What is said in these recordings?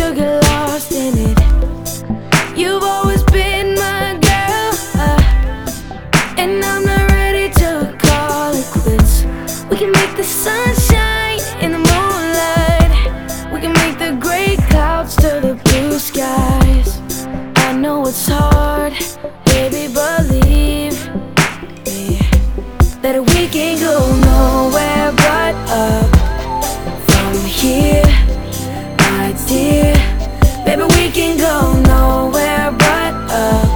never get lost in it. You've always been my girl, and I'm not ready to call it quits. We can make the sunshine in the moonlight. We can make the gray clouds to the blue skies. I know it's hard, baby, believe me, that we can go nowhere but up from here, my dear. Baby, we can go nowhere but up.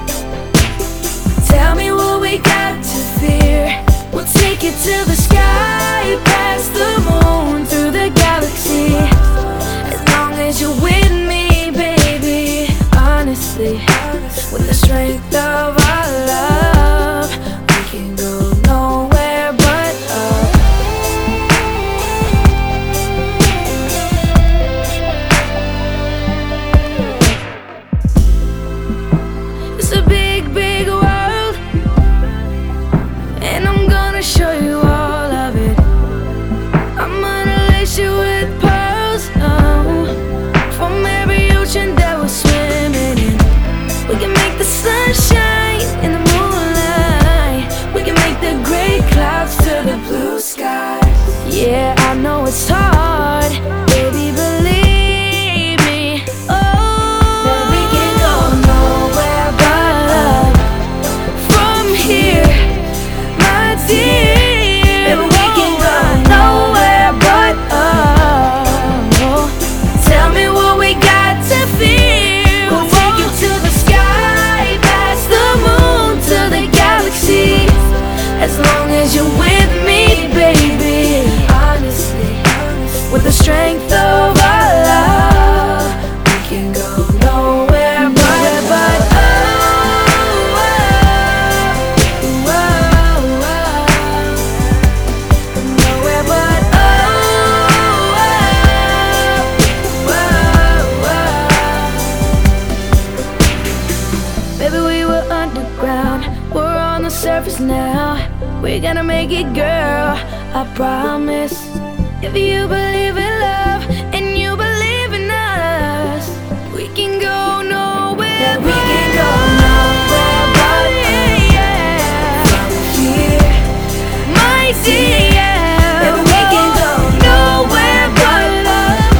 Tell me what we got to fear. We'll take it to the sky, past the moon, through the galaxy. As long as you're with me, baby. Honestly, with the strength of our love, we can go nowhere but up. It's a big, big world, and I'm gonna show you all of it. I'm gonna lace you with pearls, from every ocean that we're swimming in. We can make the sunshine in the moonlight. We can make the gray clouds to the blue skies. Yeah, I know it's hard, baby, believe me. Oh, that we can go nowhere but up from here, my dear. Baby, we can go nowhere but up. Tell me what we got to fear. We'll take it to the sky, past the moon, to the galaxy. As long as you're with me, baby. Honestly, with the strength of our love, we can go nowhere but up. Nowhere but up. Baby, we were underground, we're on the surface now. We're gonna make it, girl, I promise. If you believe in love and you believe in us, we can go nowhere. We can go nowhere but up from here, my dear. Baby, we can go nowhere but up.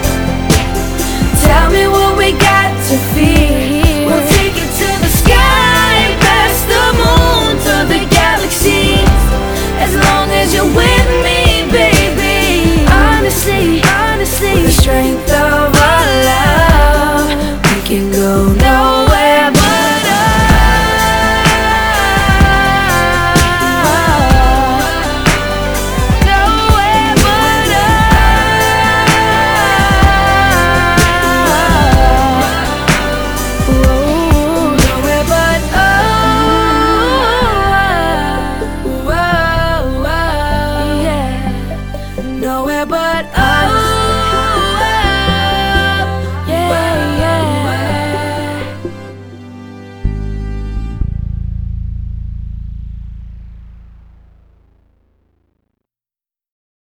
Tell me what we got to fear. We'll take it to the sky, past the moon, to the galaxy. As long as you're with me, baby. Honestly, with the strength of our love, we can go nowhere but up. Nowhere but up. Ooh, nowhere but up. Yeah. Nowhere but up.